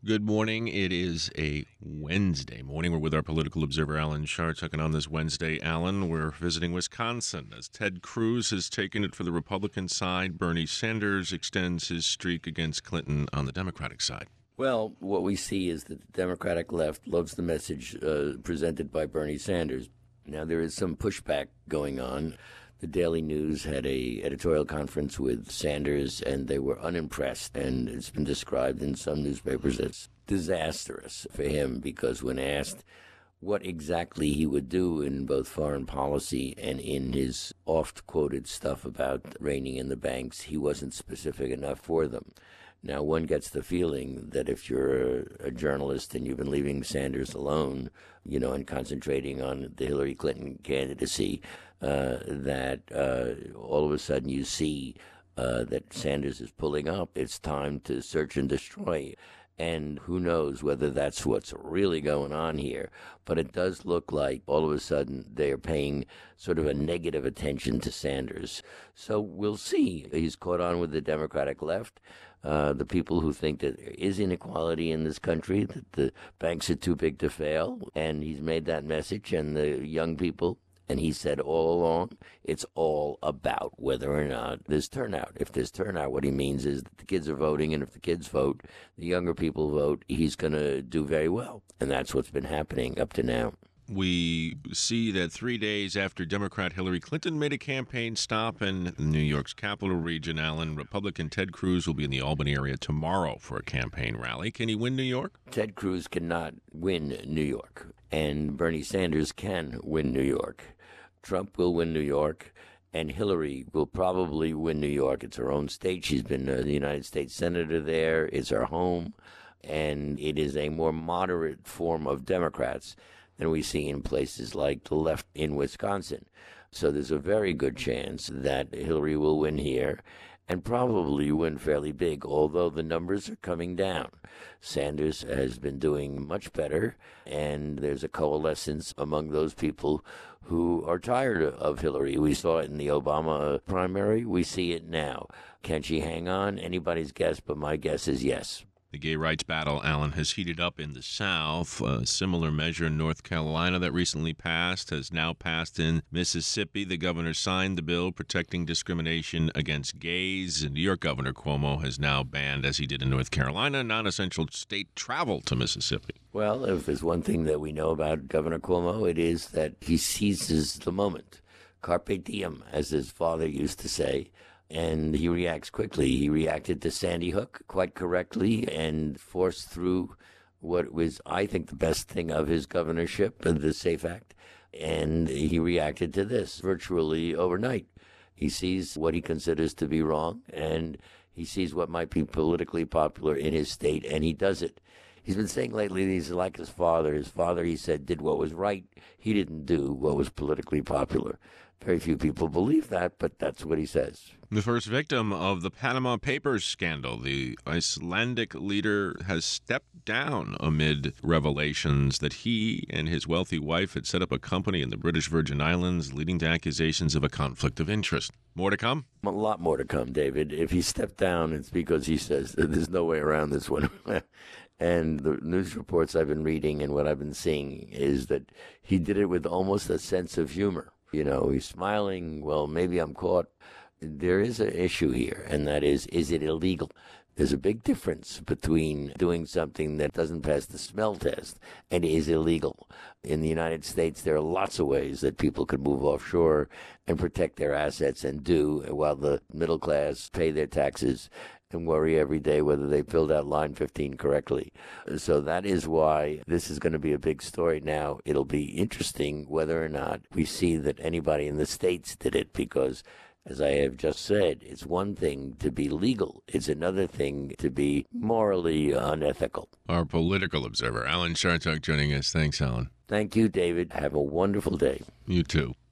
Good morning. It is a Wednesday morning. We're with our political observer, Alan Chartok. And on this Wednesday, Alan, we're visiting Wisconsin as Ted Cruz has taken it for the Republican side. Bernie Sanders extends his streak against Clinton on the Democratic side. Well, what we see is that the Democratic left loves the message presented by Bernie Sanders. Now, there is some pushback going on. The Daily News had a editorial conference with Sanders, and they were unimpressed. And it's been described in some newspapers as disastrous for him, because when asked what exactly he would do in both foreign policy and in his oft-quoted stuff about reining in the banks, he wasn't specific enough for them. Now, one gets the feeling that if you're a journalist and you've been leaving Sanders alone, and concentrating on the Hillary Clinton candidacy, that all of a sudden you see that Sanders is pulling up. It's time to search and destroy. And who knows whether that's what's really going on here. But it does look like all of a sudden they're paying sort of a negative attention to Sanders. So we'll see. He's caught on with the Democratic left. The people who think that there is inequality in this country, that the banks are too big to fail. And he's made that message. And the young people, and he said all along, it's all about whether or not there's turnout. If there's turnout, what he means is that the kids are voting, and if the kids vote, the younger people vote, he's going to do very well. And that's what's been happening up to now. We see that 3 days after Democrat Hillary Clinton made a campaign stop in New York's capital region, Alan, Republican Ted Cruz will be in the Albany area tomorrow for a campaign rally. Can he win New York? Ted Cruz cannot win New York, and Bernie Sanders can win New York. Trump will win New York, and Hillary will probably win New York. It's her own state. She's been the United States Senator there. It's her home, and it is a more moderate form of Democrats than we see in places like the left in Wisconsin. So there's a very good chance that Hillary will win here and probably win fairly big, although the numbers are coming down. Sanders has been doing much better, and there's a coalescence among those people who are tired of Hillary. We saw it in the Obama primary. We see it now. Can she hang on? Anybody's guess, but my guess is yes. The gay rights battle, Alan, has heated up in the South. A similar measure in North Carolina that recently passed has now passed in Mississippi. The governor signed the bill protecting discrimination against gays. And New York Governor Cuomo has now banned, as he did in North Carolina, non-essential state travel to Mississippi. Well, if there's one thing that we know about Governor Cuomo, it is that he seizes the moment. Carpe diem, as his father used to say. And he reacts quickly. He reacted to Sandy Hook quite correctly and forced through what was, I think, the best thing of his governorship, the SAFE Act. And he reacted to this virtually overnight. He sees what he considers to be wrong, and he sees what might be politically popular in his state, and he does it. He's been saying lately that he's like his father. His father, he said, did what was right. He didn't do what was politically popular. Very few people believe that, but that's what he says. The first victim of the Panama Papers scandal, the Icelandic leader, has stepped down amid revelations that he and his wealthy wife had set up a company in the British Virgin Islands, leading to accusations of a conflict of interest. More to come? A lot more to come, David. If he stepped down, it's because he says that there's no way around this one. And the news reports I've been reading and what I've been seeing is that he did it with almost a sense of humor. He's smiling. Well, maybe I'm caught. There is an issue here, and that is it illegal? There's a big difference between doing something that doesn't pass the smell test and is illegal. In the United States, there are lots of ways that people can move offshore and protect their assets and do, while the middle class pay their taxes and worry every day whether they filled out line 15 correctly. So that is why this is going to be a big story now. It'll be interesting whether or not we see that anybody in the States did it, because as I have just said, it's one thing to be legal. It's another thing to be morally unethical. Our political observer, Alan Chartok, joining us. Thanks, Alan. Thank you, David. Have a wonderful day. You too.